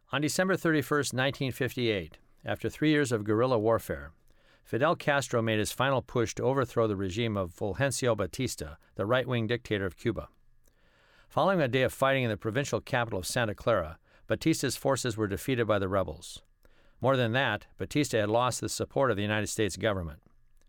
On December 31, 1958, after 3 years of guerrilla warfare, Fidel Castro made his final push to overthrow the regime of Fulgencio Batista, the right-wing dictator of Cuba. Following a day of fighting in the provincial capital of Santa Clara, Batista's forces were defeated by the rebels. More than that, Batista had lost the support of the United States government.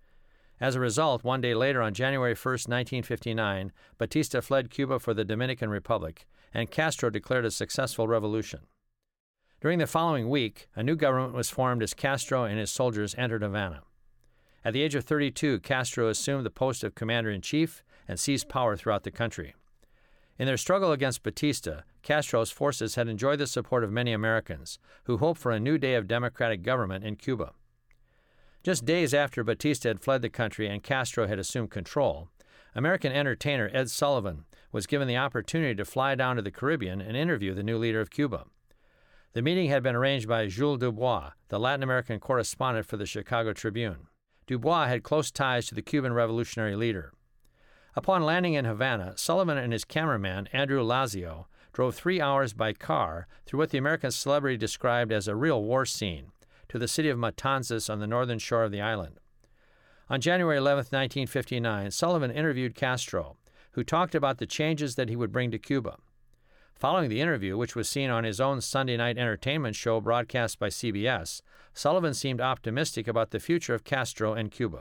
As a result, one day later, on January 1, 1959, Batista fled Cuba for the Dominican Republic, and Castro declared a successful revolution. During the following week, a new government was formed as Castro and his soldiers entered Havana. At the age of 32, Castro assumed the post of commander-in-chief and seized power throughout the country. In their struggle against Batista, Castro's forces had enjoyed the support of many Americans, who hoped for a new day of democratic government in Cuba. Just days after Batista had fled the country and Castro had assumed control, American entertainer Ed Sullivan was given the opportunity to fly down to the Caribbean and interview the new leader of Cuba. The meeting had been arranged by Jules Dubois, the Latin American correspondent for the Chicago Tribune. Dubois had close ties to the Cuban revolutionary leader. Upon landing in Havana, Sullivan and his cameraman, Andrew Lazio, drove 3 hours by car through what the American celebrity described as a real war scene, to the city of Matanzas on the northern shore of the island. On January 11, 1959, Sullivan interviewed Castro, who talked about the changes that he would bring to Cuba. Following the interview, which was seen on his own Sunday night entertainment show broadcast by CBS, Sullivan seemed optimistic about the future of Castro and Cuba.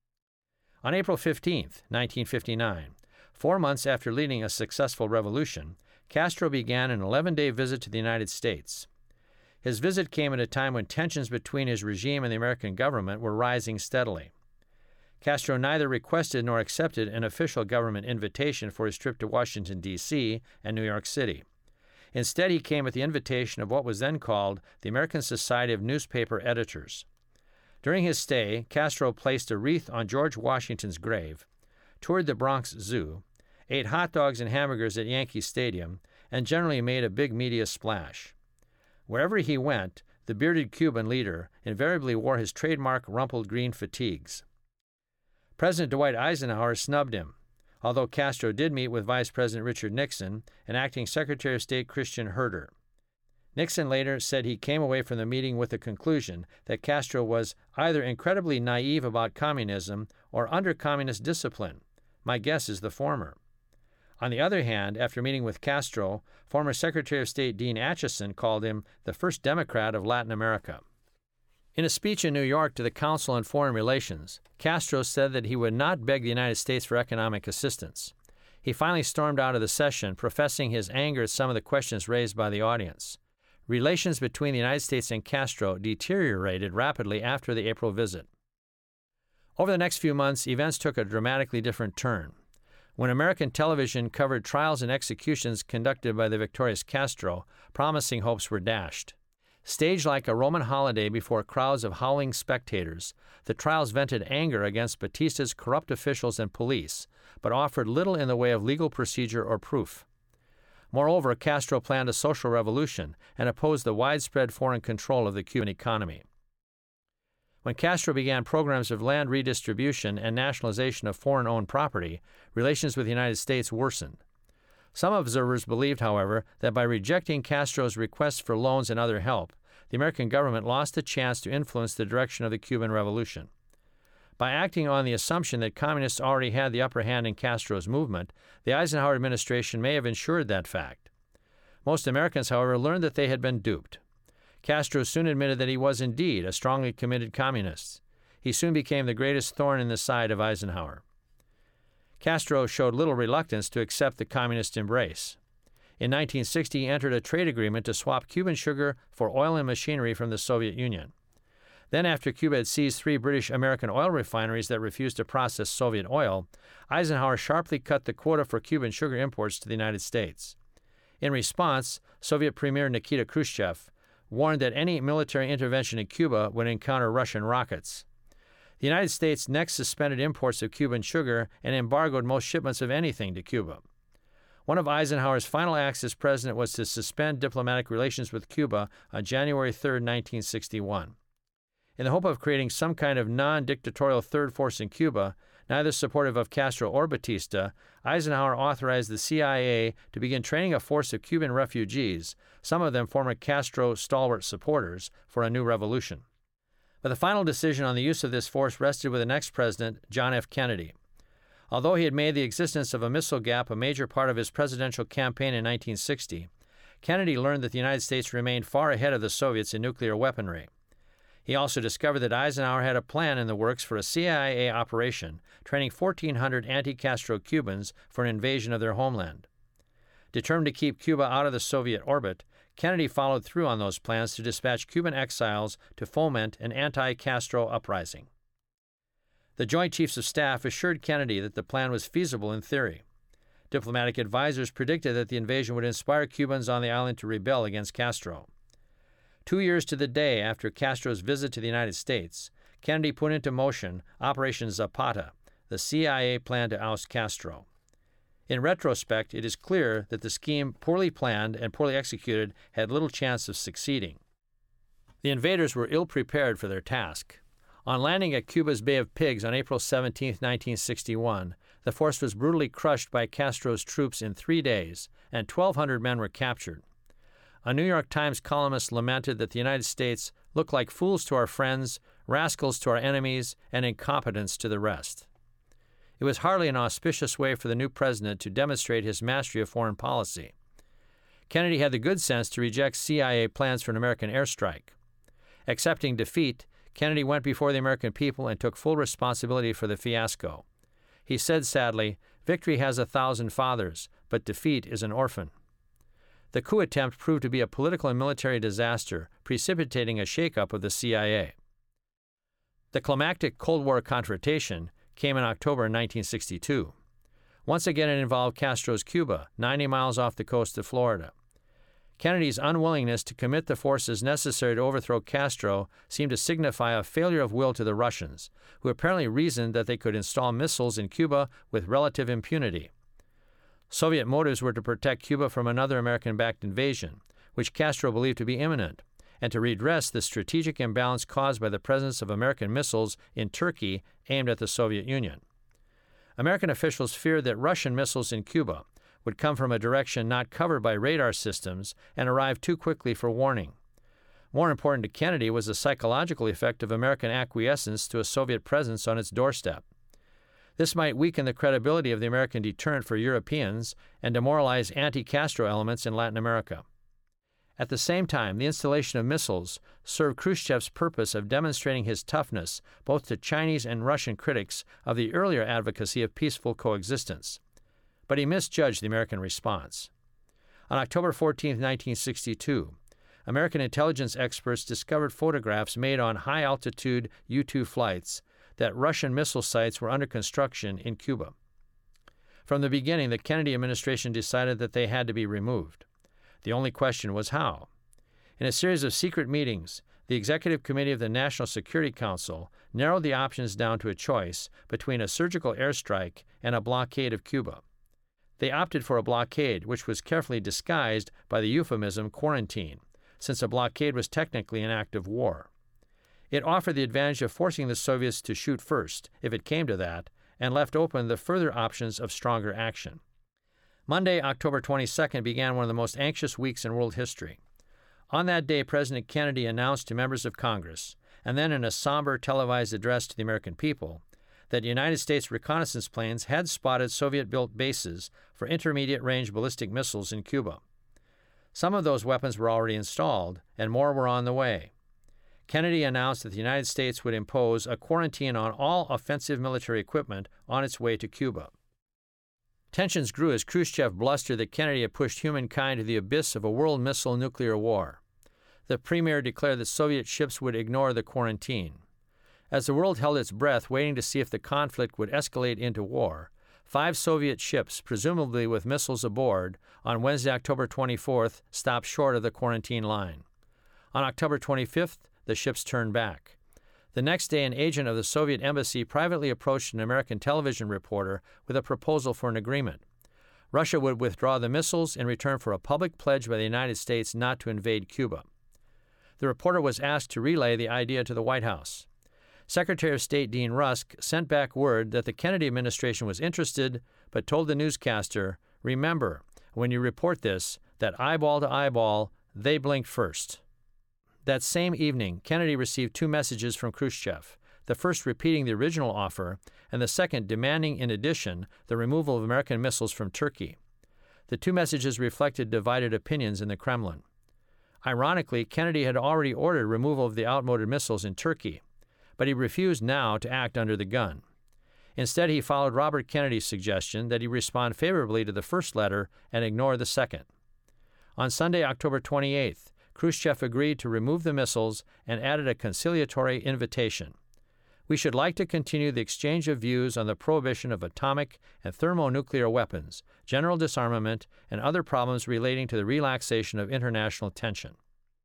On April 15, 1959, 4 months after leading a successful revolution, Castro began an 11-day visit to the United States. His visit came at a time when tensions between his regime and the American government were rising steadily. Castro neither requested nor accepted an official government invitation for his trip to Washington, D.C. and New York City. Instead, he came at the invitation of what was then called the American Society of Newspaper Editors. During his stay, Castro placed a wreath on George Washington's grave, toured the Bronx Zoo, ate hot dogs and hamburgers at Yankee Stadium, and generally made a big media splash. Wherever he went, the bearded Cuban leader invariably wore his trademark rumpled green fatigues. President Dwight Eisenhower snubbed him, although Castro did meet with Vice President Richard Nixon and Acting Secretary of State Christian Herter. Nixon later said he came away from the meeting with the conclusion that Castro was either incredibly naive about communism or under communist discipline. My guess is the former. On the other hand, after meeting with Castro, former Secretary of State Dean Acheson called him the first Democrat of Latin America. In a speech in New York to the Council on Foreign Relations, Castro said that he would not beg the United States for economic assistance. He finally stormed out of the session, professing his anger at some of the questions raised by the audience. Relations between the United States and Castro deteriorated rapidly after the April visit. Over the next few months, events took a dramatically different turn. When American television covered trials and executions conducted by the victorious Castro, promising hopes were dashed. Staged like a Roman holiday before crowds of howling spectators, the trials vented anger against Batista's corrupt officials and police, but offered little in the way of legal procedure or proof. Moreover, Castro planned a social revolution and opposed the widespread foreign control of the Cuban economy. When Castro began programs of land redistribution and nationalization of foreign-owned property, relations with the United States worsened. Some observers believed, however, that by rejecting Castro's requests for loans and other help, the American government lost the chance to influence the direction of the Cuban Revolution. By acting on the assumption that communists already had the upper hand in Castro's movement, the Eisenhower administration may have ensured that fact. Most Americans, however, learned that they had been duped. Castro soon admitted that he was indeed a strongly committed communist. He soon became the greatest thorn in the side of Eisenhower. Castro showed little reluctance to accept the communist embrace. In 1960, he entered a trade agreement to swap Cuban sugar for oil and machinery from the Soviet Union. Then, after Cuba had seized 3 British-American oil refineries that refused to process Soviet oil, Eisenhower sharply cut the quota for Cuban sugar imports to the United States. In response, Soviet Premier Nikita Khrushchev warned that any military intervention in Cuba would encounter Russian rockets. The United States next suspended imports of Cuban sugar and embargoed most shipments of anything to Cuba. One of Eisenhower's final acts as president was to suspend diplomatic relations with Cuba on January 3, 1961. In the hope of creating some kind of non-dictatorial third force in Cuba, Neither supportive of Castro or Batista, Eisenhower authorized the CIA to begin training a force of Cuban refugees, some of them former Castro stalwart supporters, for a new revolution. But the final decision on the use of this force rested with the next president, John F. Kennedy. Although he had made the existence of a missile gap a major part of his presidential campaign in 1960, Kennedy learned that the United States remained far ahead of the Soviets in nuclear weaponry. He also discovered that Eisenhower had a plan in the works for a CIA operation, training 1,400 anti-Castro Cubans for an invasion of their homeland. Determined to keep Cuba out of the Soviet orbit, Kennedy followed through on those plans to dispatch Cuban exiles to foment an anti-Castro uprising. The Joint Chiefs of Staff assured Kennedy that the plan was feasible in theory. Diplomatic advisors predicted that the invasion would inspire Cubans on the island to rebel against Castro. 2 years to the day after Castro's visit to the United States, Kennedy put into motion Operation Zapata, the CIA plan to oust Castro. In retrospect, it is clear that the scheme, poorly planned and poorly executed, had little chance of succeeding. The invaders were ill-prepared for their task. On landing at Cuba's Bay of Pigs on April 17, 1961, the force was brutally crushed by Castro's troops in 3 days, and 1,200 men were captured. A New York Times columnist lamented that the United States looked like fools to our friends, rascals to our enemies, and incompetents to the rest. It was hardly an auspicious way for the new president to demonstrate his mastery of foreign policy. Kennedy had the good sense to reject CIA plans for an American airstrike. Accepting defeat, Kennedy went before the American people and took full responsibility for the fiasco. He said sadly, "Victory has 1,000 fathers, but defeat is an orphan." The coup attempt proved to be a political and military disaster, precipitating a shakeup of the CIA. The climactic Cold War confrontation came in October 1962. Once again, it involved Castro's Cuba, 90 miles off the coast of Florida. Kennedy's unwillingness to commit the forces necessary to overthrow Castro seemed to signify a failure of will to the Russians, who apparently reasoned that they could install missiles in Cuba with relative impunity. Soviet motives were to protect Cuba from another American-backed invasion, which Castro believed to be imminent, and to redress the strategic imbalance caused by the presence of American missiles in Turkey aimed at the Soviet Union. American officials feared that Russian missiles in Cuba would come from a direction not covered by radar systems and arrive too quickly for warning. More important to Kennedy was the psychological effect of American acquiescence to a Soviet presence on its doorstep. This might weaken the credibility of the American deterrent for Europeans and demoralize anti-Castro elements in Latin America. At the same time, the installation of missiles served Khrushchev's purpose of demonstrating his toughness both to Chinese and Russian critics of the earlier advocacy of peaceful coexistence. But he misjudged the American response. On October 14, 1962, American intelligence experts discovered photographs made on high-altitude U-2 flights that Russian missile sites were under construction in Cuba. From the beginning, the Kennedy administration decided that they had to be removed. The only question was how. In a series of secret meetings, the Executive Committee of the National Security Council narrowed the options down to a choice between a surgical airstrike and a blockade of Cuba. They opted for a blockade, which was carefully disguised by the euphemism quarantine, since a blockade was technically an act of war. It offered the advantage of forcing the Soviets to shoot first, if it came to that, and left open the further options of stronger action. Monday, October 22nd, began one of the most anxious weeks in world history. On that day, President Kennedy announced to members of Congress, and then in a somber televised address to the American people, that United States reconnaissance planes had spotted Soviet-built bases for intermediate-range ballistic missiles in Cuba. Some of those weapons were already installed, and more were on the way. Kennedy announced that the United States would impose a quarantine on all offensive military equipment on its way to Cuba. Tensions grew as Khrushchev blustered that Kennedy had pushed humankind to the abyss of a world missile nuclear war. The premier declared that Soviet ships would ignore the quarantine. As the world held its breath, waiting to see if the conflict would escalate into war, 5 Soviet ships, presumably with missiles aboard, on Wednesday, October 24th, stopped short of the quarantine line. On October 25th, the ships turned back. The next day, an agent of the Soviet embassy privately approached an American television reporter with a proposal for an agreement. Russia would withdraw the missiles in return for a public pledge by the United States not to invade Cuba. The reporter was asked to relay the idea to the White House. Secretary of State Dean Rusk sent back word that the Kennedy administration was interested, but told the newscaster, "Remember, when you report this, that eyeball to eyeball, they blinked first." That same evening, Kennedy received 2 messages from Khrushchev, the first repeating the original offer, and the second demanding, in addition, the removal of American missiles from Turkey. The 2 messages reflected divided opinions in the Kremlin. Ironically, Kennedy had already ordered removal of the outmoded missiles in Turkey, but he refused now to act under the gun. Instead, he followed Robert Kennedy's suggestion that he respond favorably to the first letter and ignore the second. On Sunday, October 28th, Khrushchev agreed to remove the missiles and added a conciliatory invitation. "We should like to continue the exchange of views on the prohibition of atomic and thermonuclear weapons, general disarmament, and other problems relating to the relaxation of international tension."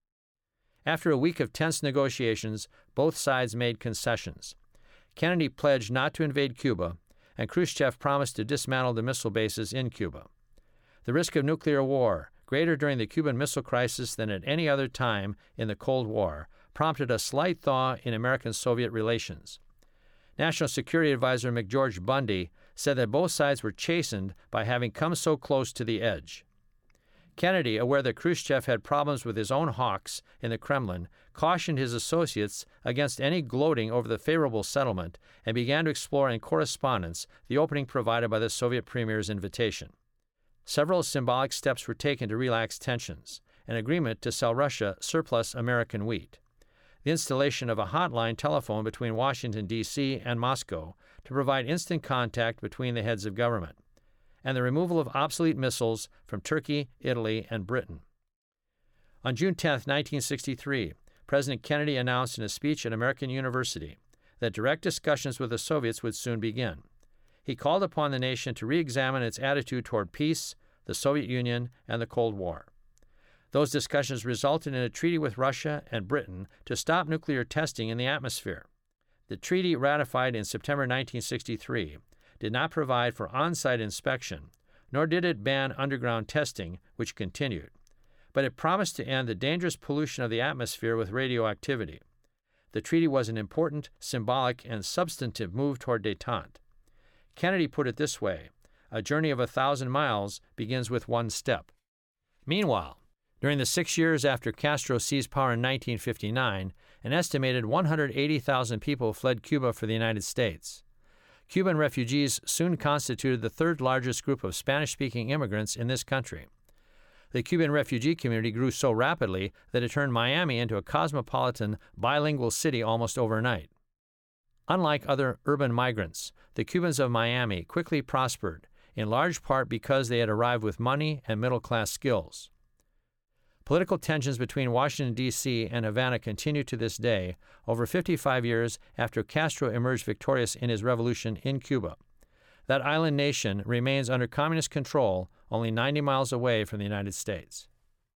After a week of tense negotiations, both sides made concessions. Kennedy pledged not to invade Cuba, and Khrushchev promised to dismantle the missile bases in Cuba. The risk of nuclear war, greater during the Cuban Missile Crisis than at any other time in the Cold War, prompted a slight thaw in American-Soviet relations. National Security Advisor McGeorge Bundy said that both sides were chastened by having come so close to the edge. Kennedy, aware that Khrushchev had problems with his own hawks in the Kremlin, cautioned his associates against any gloating over the favorable settlement and began to explore in correspondence the opening provided by the Soviet premier's invitation. Several symbolic steps were taken to relax tensions: an agreement to sell Russia surplus American wheat, the installation of a hotline telephone between Washington, D.C. and Moscow to provide instant contact between the heads of government, and the removal of obsolete missiles from Turkey, Italy, and Britain. On June 10, 1963, President Kennedy announced in a speech at American University that direct discussions with the Soviets would soon begin. He called upon the nation to re-examine its attitude toward peace, the Soviet Union, and the Cold War. Those discussions resulted in a treaty with Russia and Britain to stop nuclear testing in the atmosphere. The treaty, ratified in September 1963, did not provide for on-site inspection, nor did it ban underground testing, which continued, but it promised to end the dangerous pollution of the atmosphere with radioactivity. The treaty was an important, symbolic, and substantive move toward détente. Kennedy put it this way: "A journey of 1,000 miles begins with one step." Meanwhile, during the 6 years after Castro seized power in 1959, an estimated 180,000 people fled Cuba for the United States. Cuban refugees soon constituted the 3rd largest group of Spanish-speaking immigrants in this country. The Cuban refugee community grew so rapidly that it turned Miami into a cosmopolitan, bilingual city almost overnight. Unlike other urban migrants, the Cubans of Miami quickly prospered, in large part because they had arrived with money and middle-class skills. Political tensions between Washington, D.C. and Havana continue to this day, over 55 years after Castro emerged victorious in his revolution in Cuba. That island nation remains under communist control only 90 miles away from the United States.